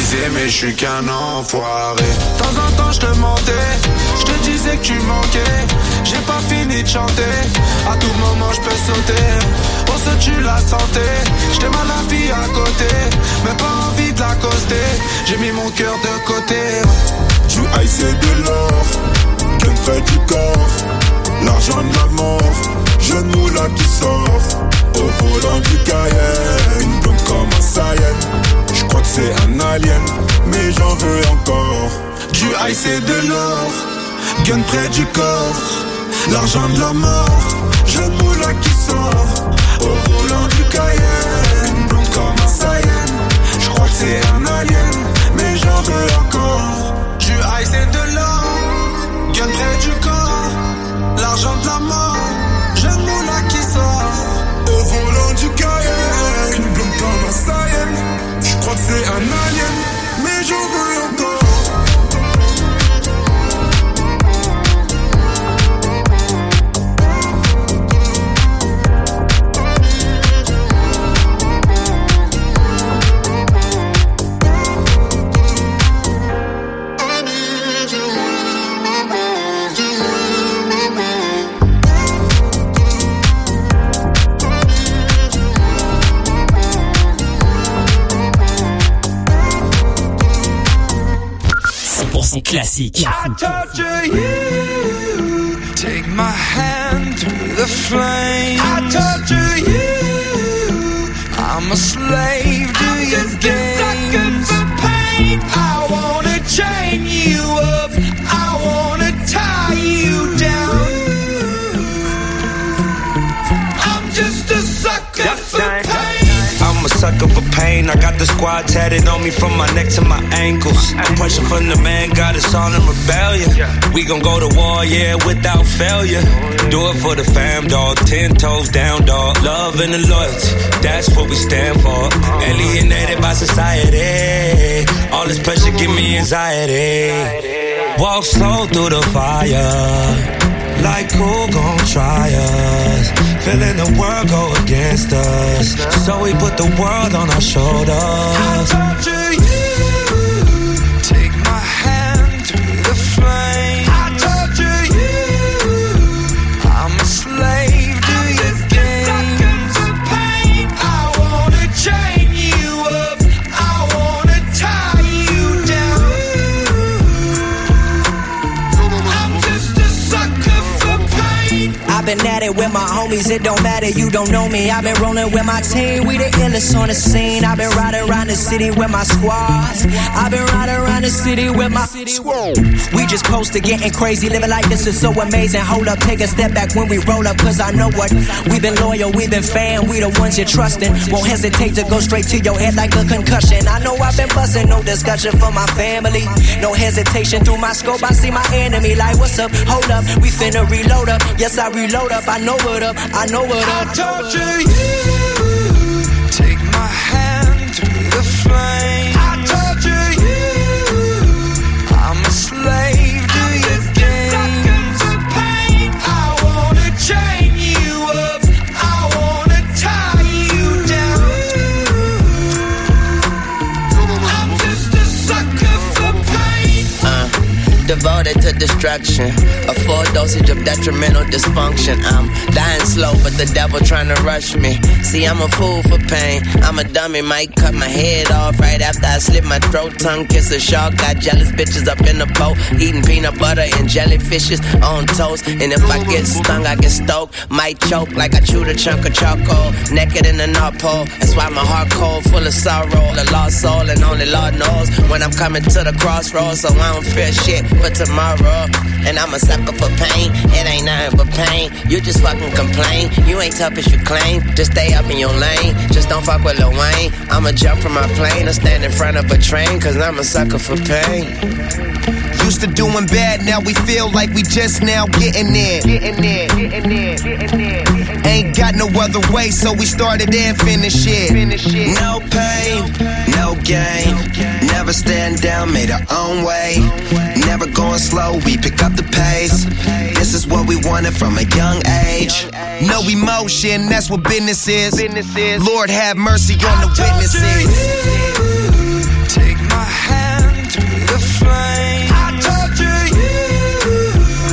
disais mais je suis qu'un enfoiré. De temps en temps je te mentais, je te disais que tu manquais. J'ai pas fini de chanter, à tout moment je peux sauter. On se tue la santé, j'étais mal la fille à côté, mais pas envie de l'accoster. J'ai mis mon cœur de côté. Du ice et de l'or, qu'elle fait du corps. L'argent de la mort, jeune moula qui sort. Au volant du Cayenne, une blonde comme un Saiyan. J'crois que c'est un alien, mais j'en veux encore. Du ice et de l'or, gun près du corps. L'argent de la mort, jeune moula qui sort. Au volant du Cayenne, une blonde comme un Saiyan. J'crois que c'est un alien, mais j'en veux encore. Du ice et de l'or, gun près du corps. L'argent de la mort, jeune moula qui sort. Au volant du Cayenne, une blonde comme un Saiyan. J'crois que c'est un alien, mais j'en veux encore. 100% classique. I torture you. Take my hand through the flame. I torture you. I'm a slave to your games. For pain. I wanna chain you up. I wanna tie you down. I'm just a sucker for pain. I'm a sucker for pain. I got the squad tatted on me from my neck to my ankles. The pressure from the man got us all in rebellion. We gon' go to war, yeah, without failure. Do it for the fam, dog. 10 toes down, dog. Love and the loyalty, that's what we stand for. Alienated by society. All this pressure give me anxiety. Walk slow through the fire. Like who gon' try us? Feeling the world go against us. So we put the world on our shoulders. I torture you. Take my hand through the flame. I torture you. I'm a slave to your games. For pain. I wanna chain you up. I wanna tie you down. I'm just a sucker for pain. I've been at it with my homies, it don't matter, you don't know me. I've been rolling with my team, we the illest on the scene. I've been riding around the city with my squad. I've been riding around the city with my squad. We just close to getting crazy, living like this is so amazing. Hold up, take a step back when we roll up, cause I know what. We've been loyal, we've been fan, we the ones you're trusting. Won't hesitate to go straight to your head like a concussion. I know I've been busting, no discussion for my family. No hesitation through my scope, I see my enemy like, what's up, hold up, we finna reload up. Yes, I reload up, I know what up, I know what up. I torture you. Take my hand through the flame. I torture you. I'm a slave to your games. For pain. I wanna chain you up. I wanna tie you down. I'm just a sucker for pain. Devoted to destruction, a full dosage of detrimental dysfunction. I'm dying slow, but the devil trying to rush me. See, I'm a fool for pain. I'm a dummy, might cut my head off right after I slit my throat. Tongue kiss a shark, got jealous bitches up in the boat, eating peanut butter and jellyfishes on toast. And if I get stung, I get stoked. Might choke like I chewed a chunk of charcoal. Naked in the North Pole, that's why my heart cold, full of sorrow. A lost soul, and only Lord knows when I'm coming to the crossroads. So I don't fear shit for tomorrow. And I'm a sucker for pain. It ain't nothing but pain. You just fucking complain. You ain't tough as you claim. Just stay up in your lane. Just don't fuck with Lil Wayne. I'ma jump from my plane or stand in front of a train, cause I'm a sucker for pain. Used to doing bad, now we feel like we just now getting there. Ain't got no other way, so we started and finished it. No pain, no gain. Never stand down, made our own way. Never going slow, we pick up the pace. This is what we wanted from a young age. No emotion, that's what business is. Lord have mercy on the witnesses. Take my hand. the flame. I torture you.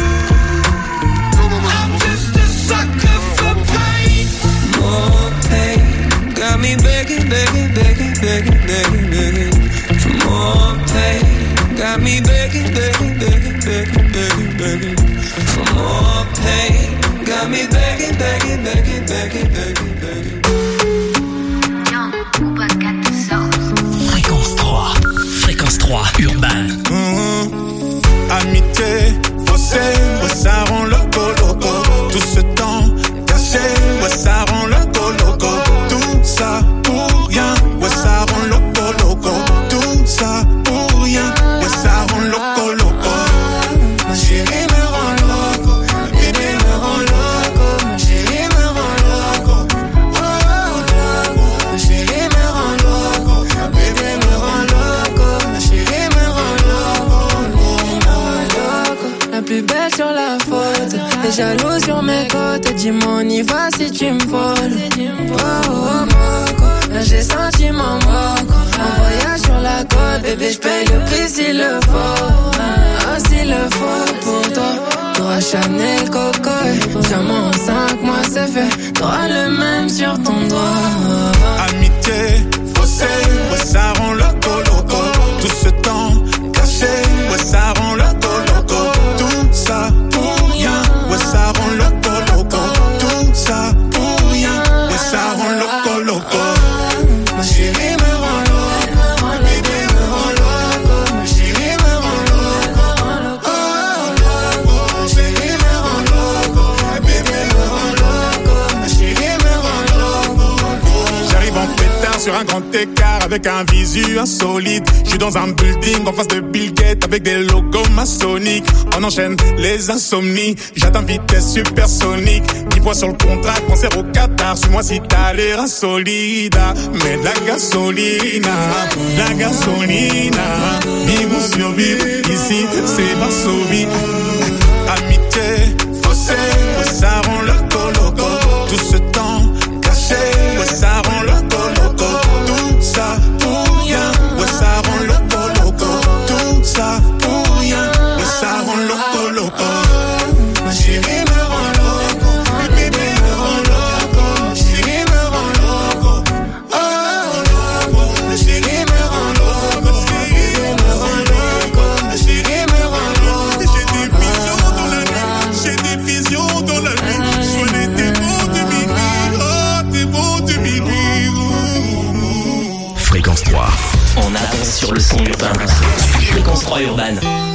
I'm just a sucker for pain. More pain. Got me begging, begging, begging, begging, begging, begging for more pain. Got me begging, begging, begging, begging, begging, begging for more pain. Got me begging, begging, begging, begging, begging, begging. Fréquence 3. Fréquence 3, Urban. Amitié, faussée, ouais, ça rend loco, loco. Tout ce temps caché, ouais, ça rend loco, loco. Tout ça pour rien, ouais, ça rend loco, loco. Tout ça pour rien, ouais, ça rend loco, loco. Ma chérie me rend loco, ma bébé me rend loco. Ma chérie me rend loco, oh, loco. Ma chérie me rend loco, ma bébé me rend loco. Ma chérie me rend loco. La plus belle sur la photo, t'es jaloux sur mes côtes. Dis-moi on y va si tu me voles. Oh, oh, moco, là j'ai senti mon moco. En voyage sur la côte, bébé j'paye le prix s'il le faut. Ah s'il le faut pour toi. T'auras Chanel, Coco, diamant en 5 mois c'est fait. T'auras le même sur ton doigt. Amitié, faussée, ouais, ça rend loco, loco. Tout ce temps caché, ouais, ça rend loco, loco. Tout ça pour rien, ouais, ça rend loco, loco. Tout ça pour rien, ouais, ça rend loco, loco. Ma chérie me rend loco, ma bébé me rend loco. Ma chérie me rend loco, oh, loco. Ma chérie me rend loco, ma bébé me rend loco. Ma chérie me rend loco. J'arrive en pétard sur un grand écart avec un visu insolite. J'suis dans un building en face de Bill Gates avec des logos maçonniques. On enchaîne les insomnies, j'atteins vitesse supersonique. 10 points sur le contrat, concert au Qatar. Suis-moi si t'as l'air insolide. Mais de la gasolina, la gasolina. Vivons survivre, ici c'est Varsovie. Amitié, faussée, ouais, ça rend loco, loco. Tout ce temps caché, ouais, ça rend loco, loco. Tout ça pour rien, ouais, ça rend loco, loco. Tout ça pour rien, ouais, ça rend loco, loco. Ma chérie me rend loco, ma bébé me rend loco. Ma chérie me rend loco, oh, loco. Ma chérie me rend loco, ma bébé me rend loco. Ma chérie me rend loco. J'ai des visions dans la nuit, j'ai des visions dans la nuit. Je vois tes beaux de minuit, oh, tes beaux de minuit. Fréquence 3. On avance sur le son urbain. Fréquence 3 Urban.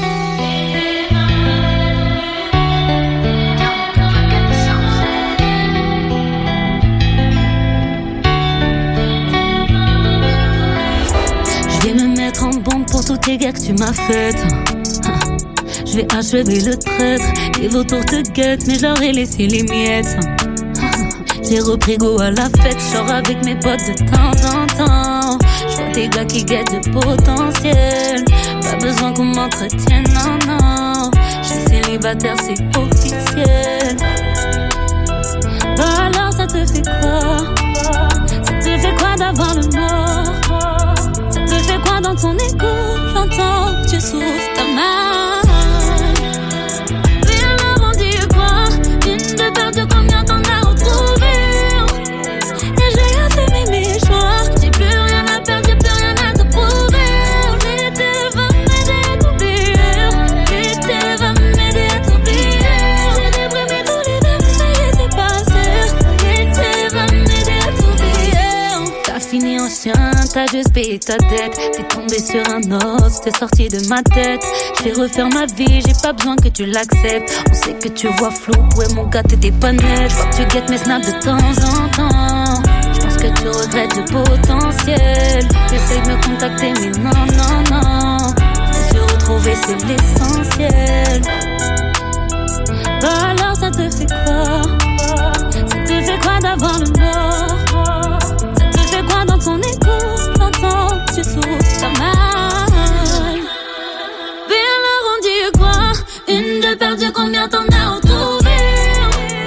Je vais me mettre en bombe pour tous tes gars que tu m'as faites. Je vais achever le traître. Les vautours te guettent, mais je leur ai laissé les miettes. J'ai repris go à la fête, je sors avec mes potes de temps en temps. Je vois des gars qui guettent le potentiel. Pas besoin qu'on m'entretienne, non, non. Je suis célibataire, c'est officiel. Bah alors ça te fait quoi? Ça te fait quoi d'avoir le mort? Ça te fait quoi dans ton écho? J'entends que tu souffres, t'as mal. Mais alors on dit quoi? Une de perdu, combien t'en as retrouvé? Et j'ai assez mis mes choix. J'ai plus rien à perdre, j'ai plus rien à te prouver. L'été va m'aider à t'oublier. L'été va m'aider à t'oublier. J'ai déprimé tous les verres, mais ça y est, c'est passé. L'été va m'aider à t'oublier. T'as fini en chien, t'as juste payé ta dette. T'es tombé sur un os, t'es sorti de ma tête. J'vais refaire ma vie, j'ai pas besoin que tu l'acceptes. On sait que tu vois flou, ouais mon gars t'étais pas net. J'vois que tu guettes mes snaps de temps en temps. J'pense que tu regrettes le potentiel. T'essayes de me contacter mais non, non, non. Se retrouver c'est l'essentiel. Bah alors ça te fait quoi? Ça te fait quoi d'avoir le mort? Ça te fait quoi dans ton écho? J'entends que tu souffres, t'as mal. Mais alors on dit quoi? Une de perdue, combien t'en as retrouvé?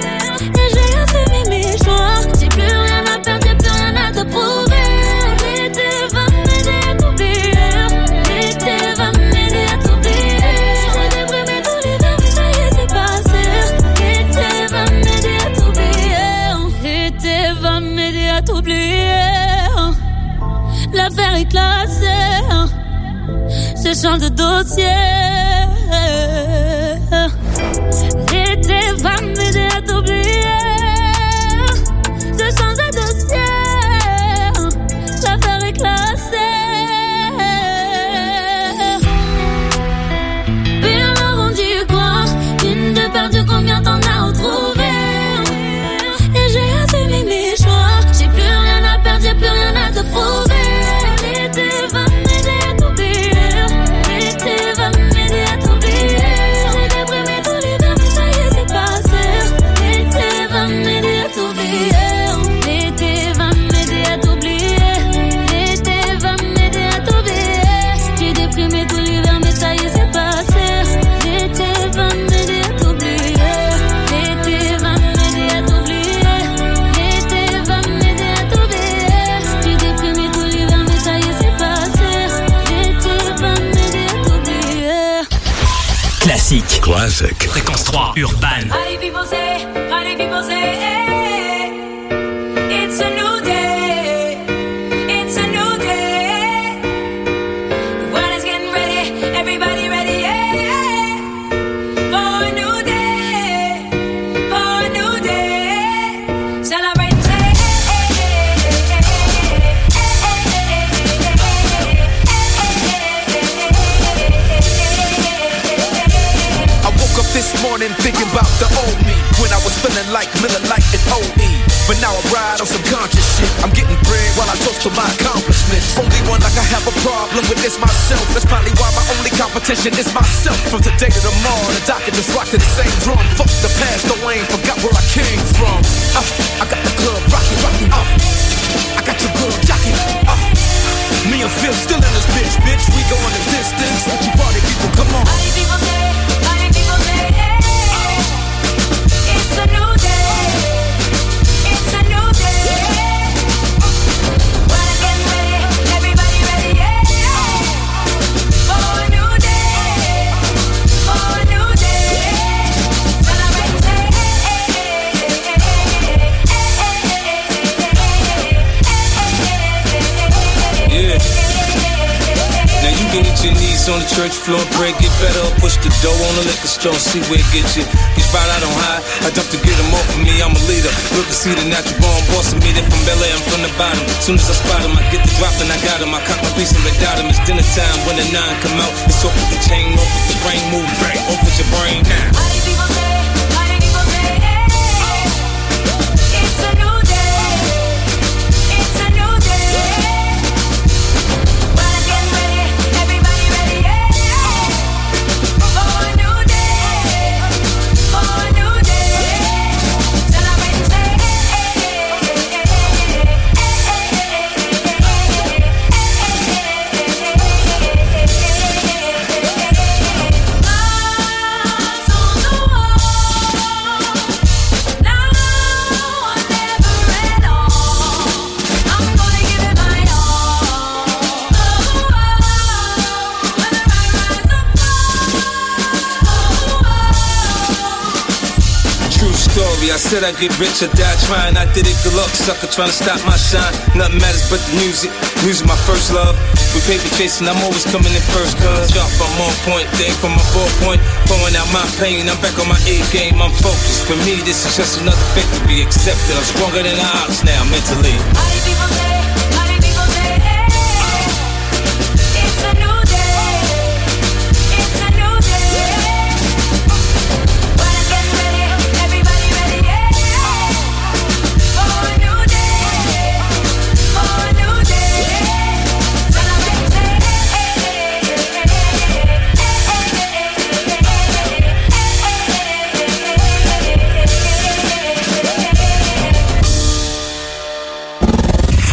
Et j'ai assez mis mes choix. J'ai plus rien à perdre, j'ai plus rien à te prouver. l'affaire est classée. Je change de dossier. L'été va m'aider à t'oublier. Je change de dossier. L'affaire est classée. Puis alors on dit quoi? Une de perdue, combien t'en as retrouvé? Et j'ai assumé mes choix. J'ai plus rien à perdre, j'ai plus rien à te prouver. L'été va m'aider à t'oublier. L'été va m'aider à t'oublier. J'ai déprimé tout l'hiver, mais ça y est, c'est passé. L'été va m'aider à t'oublier. L'été va m'aider à t'oublier. L'été va m'aider à t'oublier. J'ai déprimé tout l'hiver, mais ça y est, c'est passé. L'été va m'aider à t'oublier. L'été va m'aider à t'oublier. L'été va m'aider à t'oublier. J'ai déprimé tout l'hiver, mais ça y est, c'est passé. L'été va m'aider à t'oublier. Classique. Classic. Fréquence 3, Urban. Allez, people say, hey, it's a new day. It's a new day. The world is getting ready. Everybody ready, yeah. For a new day. For a new day. Celebrate and say, I woke up this morning thinking about the old me, when I was feeling like Miller Lite and OE. But now I ride on some conscious shit. I'm getting bread while I toast to my accomplishments. Only one like I have a problem with is myself. That's probably why my only competition is myself. From today to tomorrow, the doctor just rock to the same drum. Fuck the past, though I ain't forgot where I came from. I got the club rockin'. I got your girl jockin'. Me and Phil still in this bitch. We going the distance. What you party people, come on. Allez, people say, hey, it's a new day. It's a new day. Well, it's getting ready. Everybody ready, yeah. For a new day. For a new day. Celebrate and say, yeah. Now you can hit your knees on the church floor, pray, get better, or push the dough on the liquor store, see where it gets you. Get spot out on high, I dump to get them off of me, I'm a leader. Look to see the natural born boss of me, they from LA, I'm from the bottom. Soon as I spot them, I get the drop and I got them. I cock my piece and red dot them. It's dinner time when the 9 come out. It's off with the chain, off with the brain, move bang, off with your brain now. Allez, people say, hey, it's a new day. It's a new day. Well, it's getting ready. Everybody ready, yeah. For a new day. For a new day. Celebrate and say, I said I'd get rich or die trying. I did it, good luck, sucker, trying to stop my shine. Nothing matters but the music. Music my first love. With paper chasing, I'm always coming in first. Cause y'all from on point, they from my ballpoint. Pouring out my pain, I'm back on my A game, I'm focused. For me, this is just another victory accepted. I'm stronger than the odds now, mentally. All these people say